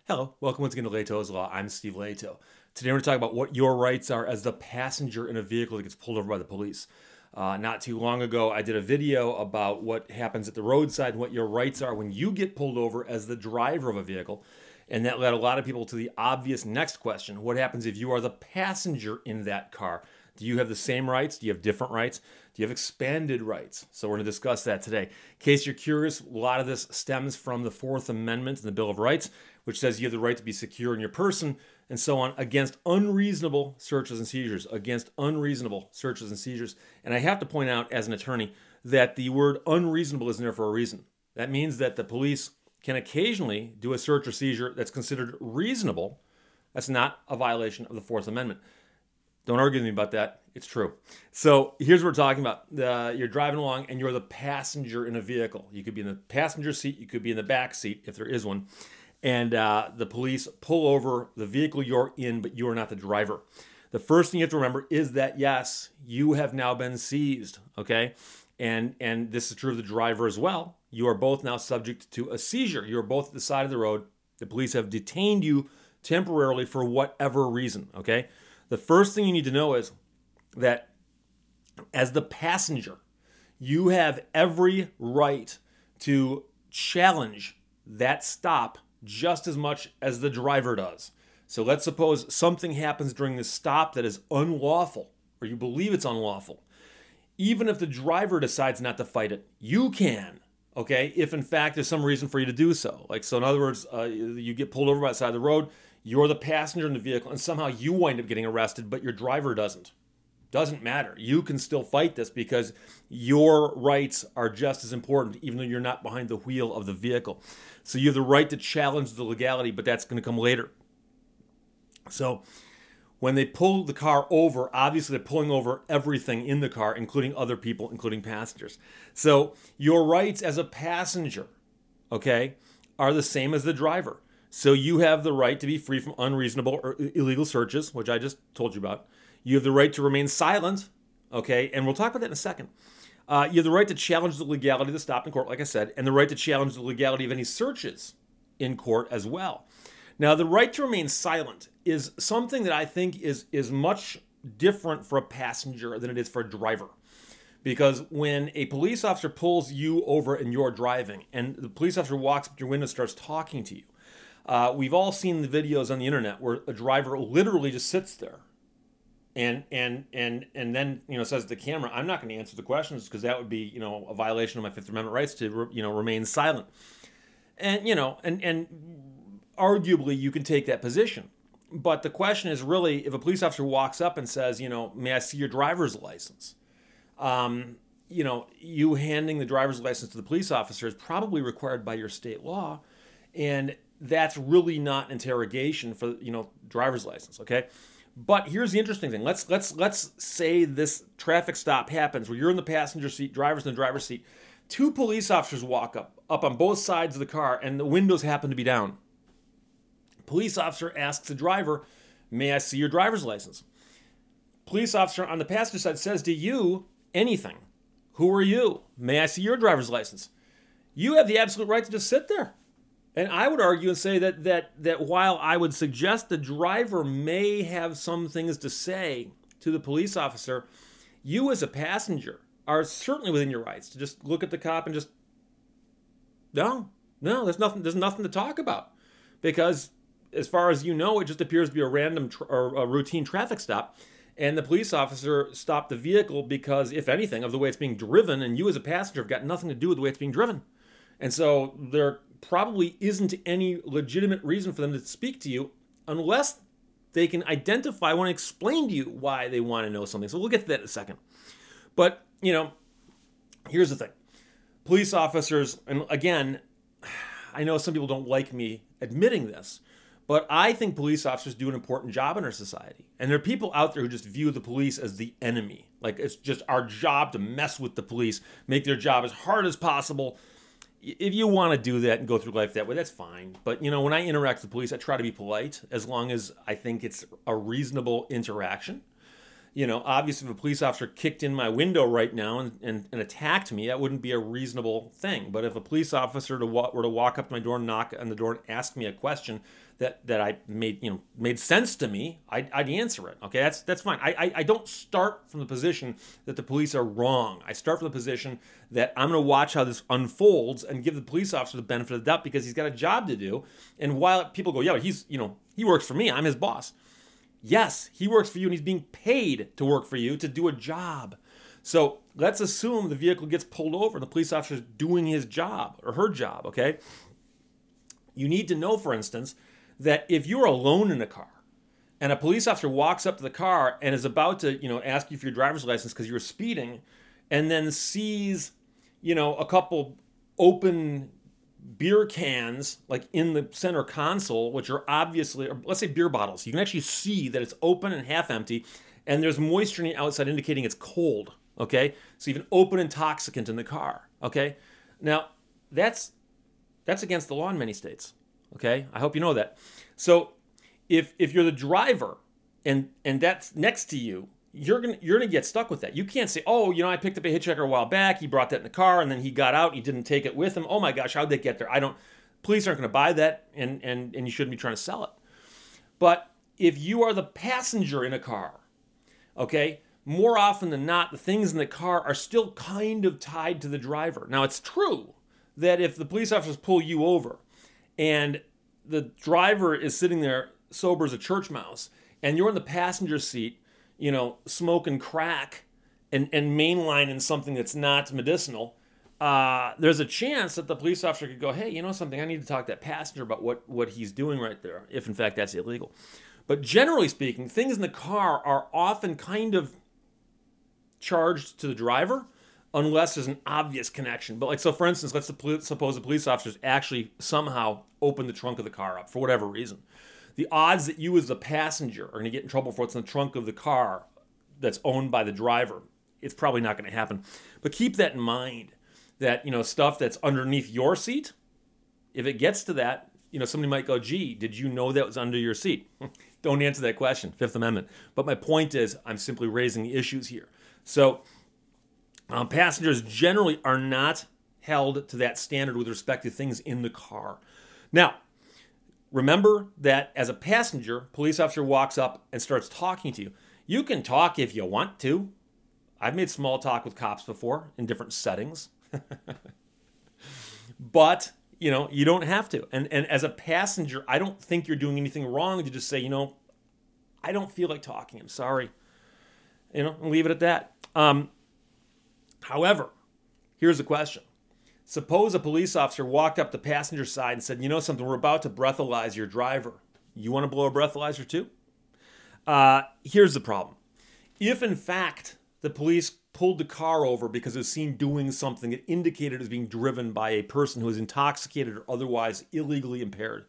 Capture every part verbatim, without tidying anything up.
Hello, welcome once again to Leto's Law. I'm Steve Leto. Today we're going to talk about what your rights are as the passenger in a vehicle that gets pulled over by the police. Uh, not too long ago, I did a video about what happens at the roadside and what your rights are when you get pulled over as the driver of a vehicle. And that led a lot of people to the obvious next question. What happens if you are the passenger in that car? Do you have the same rights? Do you have different rights? Do you have expanded rights? So we're going to discuss that today. In case you're curious, a lot of this stems from the Fourth Amendment in the Bill of Rights, which says you have the right to be secure in your person and so on against unreasonable searches and seizures, against unreasonable searches and seizures. And I have to point out as an attorney that the word unreasonable isn't there for a reason. That means that the police can occasionally do a search or seizure that's considered reasonable. That's not a violation of the Fourth Amendment. Don't argue with me about that. It's true. So here's what we're talking about. Uh, you're driving along and you're the passenger in a vehicle. You could be in the passenger seat. You could be in the back seat if there is one. And uh, the police pull over the vehicle you're in, but you are not the driver. The first thing you have to remember is that, yes, you have now been seized, okay? And, and this is true of the driver as well. You are both now subject to a seizure. You are both at the side of the road. The police have detained you temporarily for whatever reason, okay? The first thing you need to know is that as the passenger, you have every right to challenge that stop just as much as the driver does. So let's suppose something happens during this stop that is unlawful, or you believe it's unlawful. Even if the driver decides not to fight it, you can, okay, if in fact there's some reason for you to do so. Like, so in other words, uh, you get pulled over by the side of the road, you're the passenger in the vehicle, and somehow you wind up getting arrested, but your driver doesn't. Doesn't matter. You can still fight this because your rights are just as important, even though you're not behind the wheel of the vehicle. So you have the right to challenge the legality, but that's going to come later. So when they pull the car over, obviously they're pulling over everything in the car, including other people, including passengers. So your rights as a passenger, okay, are the same as the driver. So you have the right to be free from unreasonable or illegal searches, which I just told you about. You have the right to remain silent, okay? And we'll talk about that in a second. Uh, you have the right to challenge the legality of the stop in court, like I said, and the right to challenge the legality of any searches in court as well. Now, the right to remain silent is something that I think is, is much different for a passenger than it is for a driver. Because when a police officer pulls you over and you're driving, and the police officer walks up to your window and starts talking to you, Uh, we've all seen the videos on the internet where a driver literally just sits there and and and and then, you know, says to the camera, I'm not going to answer the questions because that would be, you know, a violation of my Fifth Amendment rights to, you know, remain silent. And, you know, and, and arguably you can take that position. But the question is really, if a police officer walks up and says, you know, may I see your driver's license? Um, you know, you handing the driver's license to the police officer is probably required by your state law. And that's really not interrogation for, you know, driver's license, okay? But here's the interesting thing. Let's let's let's say this traffic stop happens where you're in the passenger seat, driver's in the driver's seat. Two police officers walk up, up on both sides of the car, and the windows happen to be down. Police officer asks the driver, may I see your driver's license? Police officer on the passenger side says to you anything. Who are you? May I see your driver's license? You have the absolute right to just sit there. And I would argue and say that that that while I would suggest the driver may have some things to say to the police officer, you as a passenger are certainly within your rights to just look at the cop and just, no, no, there's nothing, there's nothing to talk about. Because as far as you know, it just appears to be a random tra- or a routine traffic stop. And the police officer stopped the vehicle because, if anything, of the way it's being driven, and you as a passenger have got nothing to do with the way it's being driven. And so there probably isn't any legitimate reason for them to speak to you unless they can identify, want to explain to you why they want to know something. So we'll get to that in a second. But, you know, here's the thing. Police officers, and again, I know some people don't like me admitting this, but I think police officers do an important job in our society. And there are people out there who just view the police as the enemy. Like, it's just our job to mess with the police, make their job as hard as possible. If you want to do that and go through life that way, that's fine. But, you know, when I interact with the police, I try to be polite as long as I think it's a reasonable interaction. You know, obviously, if a police officer kicked in my window right now and, and, and attacked me, that wouldn't be a reasonable thing. But if a police officer to wa- were to walk up to my door, knock on the door, and ask me a question, that that I made you know made sense to me, I'd, I'd answer it. Okay, that's that's fine. I, I I don't start from the position that the police are wrong. I start from the position that I'm going to watch how this unfolds and give the police officer the benefit of the doubt because he's got a job to do. And while people go, yeah, but he's you know he works for me. I'm his boss. Yes, he works for you, and he's being paid to work for you to do a job. So let's assume the vehicle gets pulled over and the police officer is doing his job or her job. Okay. You need to know, for instance, that if you're alone in a car and a police officer walks up to the car and is about to, you know, ask you for your driver's license because you're speeding, and then sees, you know, a couple open beer cans like in the center console, which are obviously, or let's say beer bottles, you can actually see that it's open and half empty, and there's moisture on the outside indicating it's cold. Okay, so you have an open intoxicant in the car. Okay, now that's That's against the law in many states. Okay, I hope you know that. So if if you're the driver and and that's next to you, you're gonna you're gonna get stuck with that. You can't say, oh, you know, I picked up a hitchhiker a while back. He brought that in the car, and then he got out. He didn't take it with him. Oh my gosh, how'd they get there? I don't. Police aren't going to buy that, and and and you shouldn't be trying to sell it. But if you are the passenger in a car, okay, more often than not, the things in the car are still kind of tied to the driver. Now, it's true that if the police officers pull you over and the driver is sitting there sober as a church mouse and you're in the passenger seat, you know, smoking crack and, and mainlining something that's not medicinal, uh, there's a chance that the police officer could go, hey, you know something, I need to talk to that passenger about what, what he's doing right there, if in fact that's illegal. But generally speaking, things in the car are often kind of charged to the driver, unless there's an obvious connection. But like, so for instance, let's suppose the police officers actually somehow open the trunk of the car up for whatever reason. The odds that you as the passenger are going to get in trouble for what's in the trunk of the car that's owned by the driver, it's probably not going to happen. But keep that in mind, that, you know, stuff that's underneath your seat, if it gets to that, you know, somebody might go, gee, did you know that was under your seat? Don't answer that question, Fifth Amendment. But my point is, I'm simply raising the issues here. So, Um, passengers generally are not held to that standard with respect to things in the car. Now, remember that as a passenger, police officer walks up and starts talking to you. You can talk if you want to. I've made small talk with cops before in different settings. But, you know, you don't have to. And, and as a passenger, I don't think you're doing anything wrong to just say, you know, I don't feel like talking. I'm sorry. You know, and leave it at that. Um, However, here's the question. Suppose a police officer walked up the passenger side and said, you know something, we're about to breathalyze your driver. You want to blow a breathalyzer too? Uh, here's the problem. If, in fact, the police pulled the car over because it was seen doing something that indicated it was being driven by a person who was intoxicated or otherwise illegally impaired,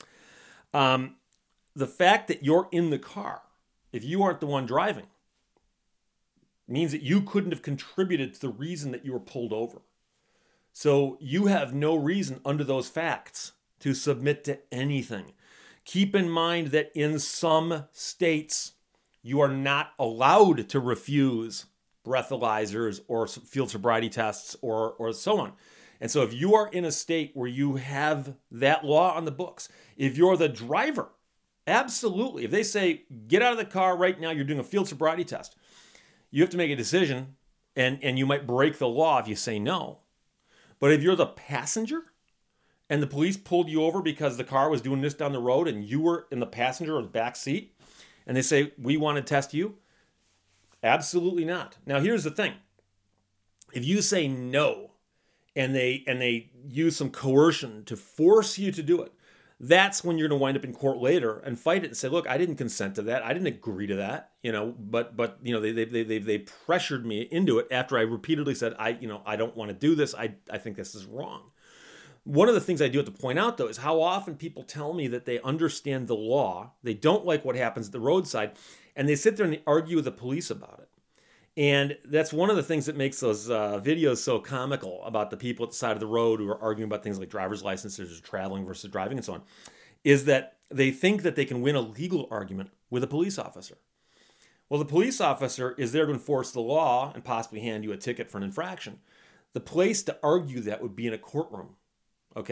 um, the fact that you're in the car, if you aren't the one driving, means that you couldn't have contributed to the reason that you were pulled over. So you have no reason under those facts to submit to anything. Keep in mind that in some states, you are not allowed to refuse breathalyzers or field sobriety tests or, or so on. And so if you are in a state where you have that law on the books, if you're the driver, absolutely. If they say, get out of the car right now, you're doing a field sobriety test, you have to make a decision, and, and you might break the law if you say no. But if you're the passenger and the police pulled you over because the car was doing this down the road and you were in the passenger or the back seat, and they say, we want to test you, absolutely not. Now, here's the thing. If you say no, and they and they use some coercion to force you to do it, that's when you're going to wind up in court later and fight it and say, look, I didn't consent to that. I didn't agree to that, you know, but, but, you know, they, they, they, they, they pressured me into it after I repeatedly said, I, you know, I don't want to do this. I, I think this is wrong. One of the things I do have to point out, though, is how often people tell me that they understand the law. They don't like what happens at the roadside, and they sit there and they argue with the police about it. And that's one of the things that makes those uh, videos so comical about the people at the side of the road who are arguing about things like driver's licenses or traveling versus driving and so on, is that they think that they can win a legal argument with a police officer. Well, the police officer is there to enforce the law and possibly hand you a ticket for an infraction. The place to argue that would be in a courtroom, okay?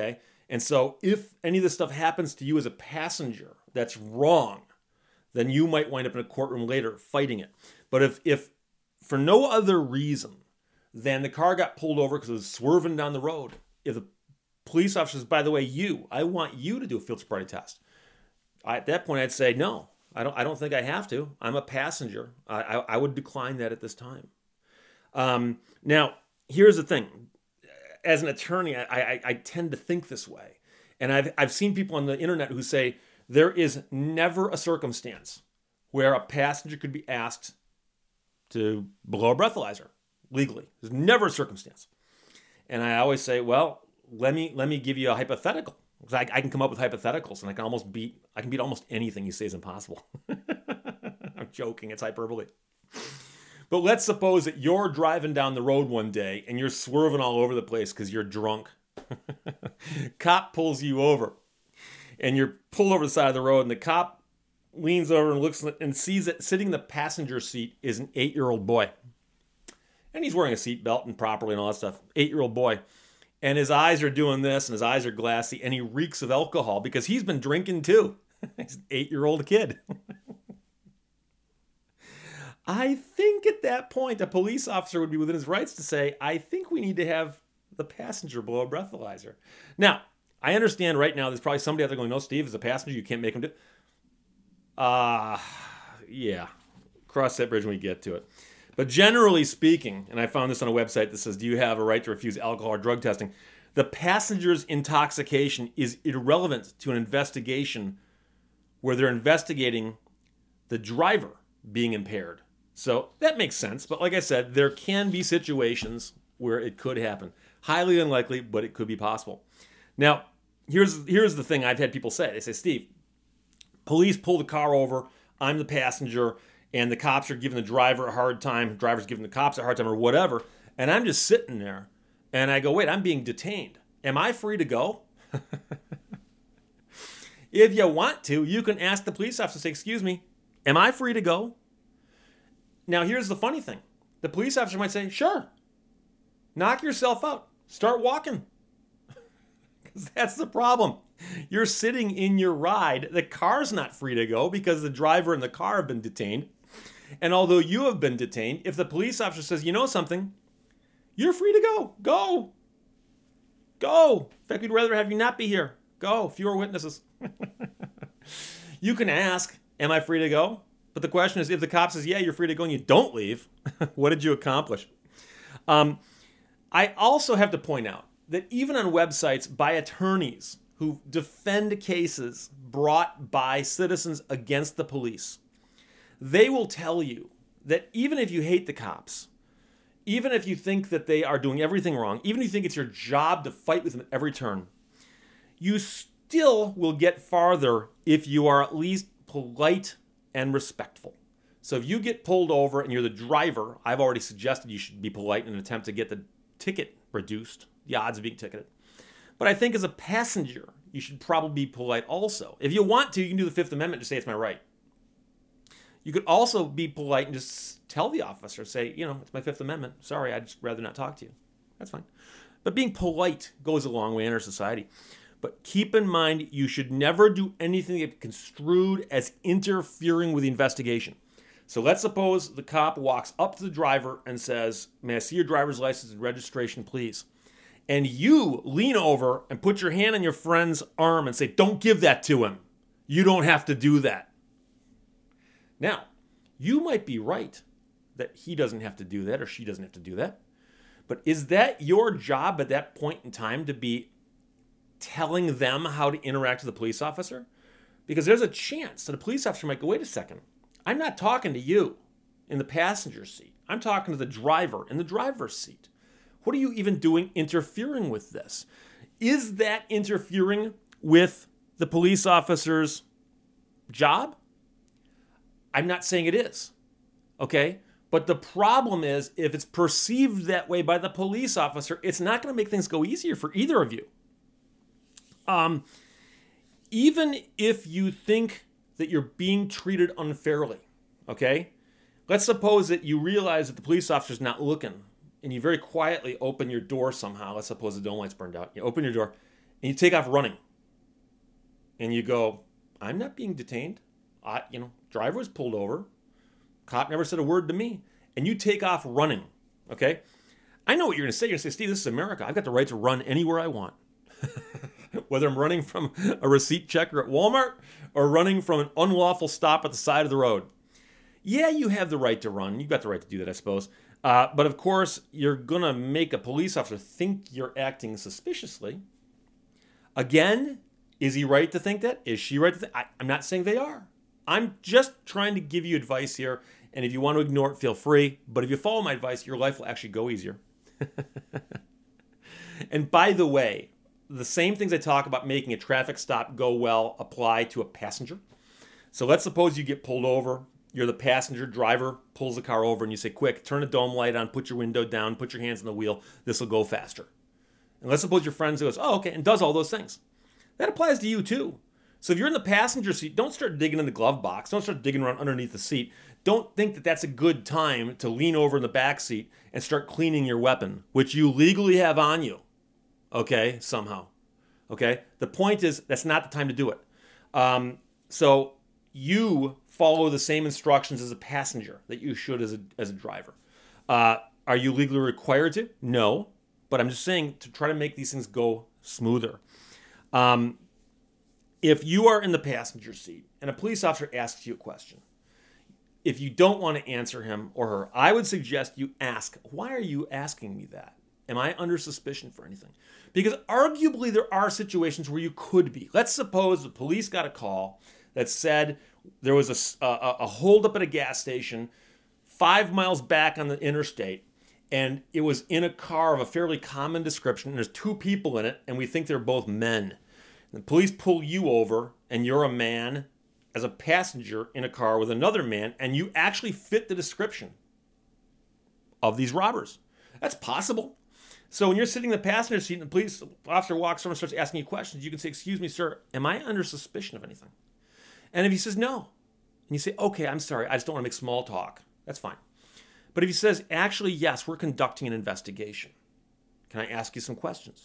And so if any of this stuff happens to you as a passenger that's wrong, then you might wind up in a courtroom later fighting it. But if, if for no other reason than the car got pulled over because it was swerving down the road, if the police officer says, by the way, you, I want you to do a field sobriety test, I, at that point I'd say, no, I don't I don't think I have to. I'm a passenger. I, I, I would decline that at this time. Um, now, here's the thing. As an attorney, I, I, I tend to think this way. And I've, I've seen people on the internet who say there is never a circumstance where a passenger could be asked to blow a breathalyzer legally. There's never a circumstance. And I always say, well, let me let me give you a hypothetical. Because I, I can come up with hypotheticals, and I can almost beat I can beat almost anything you say is impossible. I'm joking, it's hyperbole. But let's suppose that you're driving down the road one day and you're swerving all over the place because you're drunk. Cop pulls you over, and you're pulled over the side of the road, and the cop leans over and looks and sees that sitting in the passenger seat is an eight-year-old boy. And he's wearing a seatbelt and properly and all that stuff. Eight-year-old boy. And his eyes are doing this, and his eyes are glassy, and he reeks of alcohol because he's been drinking too. He's an eight-year-old kid. I think at that point, a police officer would be within his rights to say, I think we need to have the passenger blow a breathalyzer. Now, I understand right now there's probably somebody out there going, no, Steve, as a passenger, you can't make him do it. Uh, yeah. Cross that bridge when we get to it. But generally speaking, and I found this on a website that says, do you have a right to refuse alcohol or drug testing? The passenger's intoxication is irrelevant to an investigation where they're investigating the driver being impaired. So that makes sense. But like I said, there can be situations where it could happen. Highly unlikely, but it could be possible. Now, here's, here's the thing I've had people say. They say, Steve, police pull the car over. I'm the passenger. And the cops are giving the driver a hard time, driver's giving the cops a hard time or whatever, and I'm just sitting there, and I go, wait, I'm being detained. Am I free to go? If you want to, you can ask the police officer, say, excuse me, am I free to go? Now, here's the funny thing. The police officer might say, sure, knock yourself out, start walking. Because that's the problem. You're sitting in your ride. The car's not free to go because the driver and the car have been detained. And although you have been detained, if the police officer says, you know something, you're free to go. Go. Go. In fact, we'd rather have you not be here. Go. Fewer witnesses. You can ask, am I free to go? But the question is, if the cop says, yeah, you're free to go, and you don't leave, what did you accomplish? Um, I also have to point out that even on websites by attorneys who defend cases brought by citizens against the police, they will tell you that even if you hate the cops, even if you think that they are doing everything wrong, even if you think it's your job to fight with them at every turn, you still will get farther if you are at least polite and respectful. So if you get pulled over and you're the driver, I've already suggested you should be polite in an attempt to get the ticket reduced, the odds of being ticketed. But I think as a passenger, you should probably be polite also. If you want to, you can do the Fifth Amendment to say it's my right. You could also be polite and just tell the officer, say, you know, it's my Fifth Amendment. Sorry, I'd just rather not talk to you. That's fine. But being polite goes a long way in our society. But keep in mind, you should never do anything that construed as interfering with the investigation. So let's suppose the cop walks up to the driver and says, may I see your driver's license and registration, please? And you lean over and put your hand on your friend's arm and say, don't give that to him. You don't have to do that. Now, you might be right that he doesn't have to do that or she doesn't have to do that. But is that your job at that point in time to be telling them how to interact with the police officer? Because there's a chance that a police officer might go, wait a second, I'm not talking to you in the passenger seat. I'm talking to the driver in the driver's seat. What are you even doing interfering with this? Is that interfering with the police officer's job? I'm not saying it is, okay? But the problem is, if it's perceived that way by the police officer, it's not going to make things go easier for either of you. Um, even if you think that you're being treated unfairly, okay? Let's suppose that you realize that the police officer's not looking, and you very quietly open your door somehow. Let's suppose the dome light's burned out. You open your door, and you take off running. And you go, I'm not being detained. I, you know, driver was pulled over. Cop never said a word to me. And you take off running, okay? I know what you're going to say. You're going to say, Steve, this is America. I've got the right to run anywhere I want. Whether I'm running from a receipt checker at Walmart or running from an unlawful stop at the side of the road. Yeah, you have the right to run. You've got the right to do that, I suppose. Uh, but of course, you're going to make a police officer think you're acting suspiciously. Again, is he right to think that? Is she right to think? I, I'm not saying they are. I'm just trying to give you advice here. And if you want to ignore it, feel free. But if you follow my advice, your life will actually go easier. And by the way, the same things I talk about making a traffic stop go well apply to a passenger. So let's suppose you get pulled over. You're the passenger, driver pulls the car over and you say, quick, turn the dome light on, put your window down, put your hands on the wheel. This will go faster. And let's suppose your friend goes, oh, okay, and does all those things. That applies to you too. So if you're in the passenger seat, don't start digging in the glove box. Don't start digging around underneath the seat. Don't think that that's a good time to lean over in the back seat and start cleaning your weapon, which you legally have on you. Okay, somehow. Okay, the point is that's not the time to do it. Um, so you follow the same instructions as a passenger that you should as a as a driver. Uh, are you legally required to? No, but I'm just saying to try to make these things go smoother. Um, if you are in the passenger seat and a police officer asks you a question, if you don't want to answer him or her, I would suggest you ask, why are you asking me that? Am I under suspicion for anything? Because arguably there are situations where you could be. Let's suppose the police got a call that said there was a, a, a holdup at a gas station five miles back on the interstate, and it was in a car of a fairly common description, and there's two people in it, and we think they're both men. The police pull you over, and you're a man as a passenger in a car with another man, and you actually fit the description of these robbers. That's possible. So when you're sitting in the passenger seat and the police officer walks over and starts asking you questions, you can say, excuse me, sir, am I under suspicion of anything? And if he says no, and you say, okay, I'm sorry, I just don't want to make small talk, that's fine. But if he says, actually, yes, we're conducting an investigation, can I ask you some questions?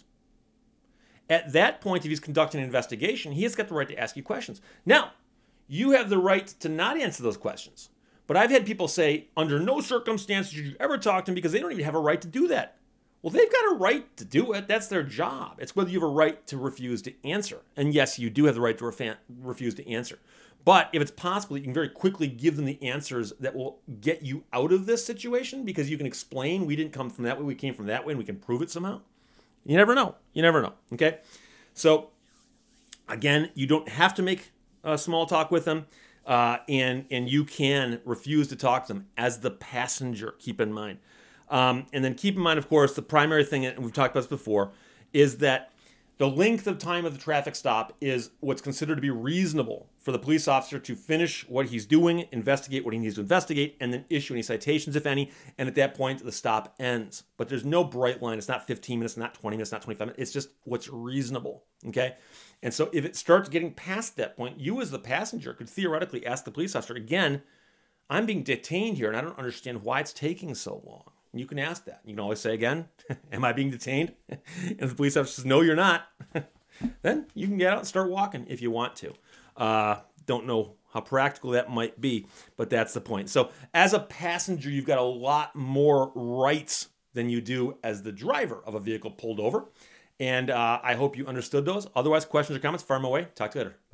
At that point, if he's conducting an investigation, he has got the right to ask you questions. Now, you have the right to not answer those questions. But I've had people say, under no circumstances should you ever talk to him because they don't even have a right to do that. Well, they've got a right to do it. That's their job. It's whether you have a right to refuse to answer. And yes, you do have the right to refa- refuse to answer. But if it's possible, you can very quickly give them the answers that will get you out of this situation because you can explain we didn't come from that way, we came from that way, and we can prove it somehow. You never know. You never know. Okay? So, again, you don't have to make uh, small talk with them, uh, and, and you can refuse to talk to them as the passenger, keep in mind. Um, and then keep in mind, of course, the primary thing, and we've talked about this before, is that the length of time of the traffic stop is what's considered to be reasonable for the police officer to finish what he's doing, investigate what he needs to investigate, and then issue any citations, if any. And at that point, the stop ends. But there's no bright line. It's not fifteen minutes, not twenty minutes, not twenty-five minutes. It's just what's reasonable, okay? And so if it starts getting past that point, you as the passenger could theoretically ask the police officer, again, I'm being detained here, and I don't understand why it's taking so long. You can ask that. You can always say again, am I being detained? And if the police officer says, no, you're not, then you can get out and start walking if you want to. Uh, don't know how practical that might be, but that's the point. So as a passenger, you've got a lot more rights than you do as the driver of a vehicle pulled over. And uh, I hope you understood those. Otherwise, questions or comments, fire them away. Talk to you later.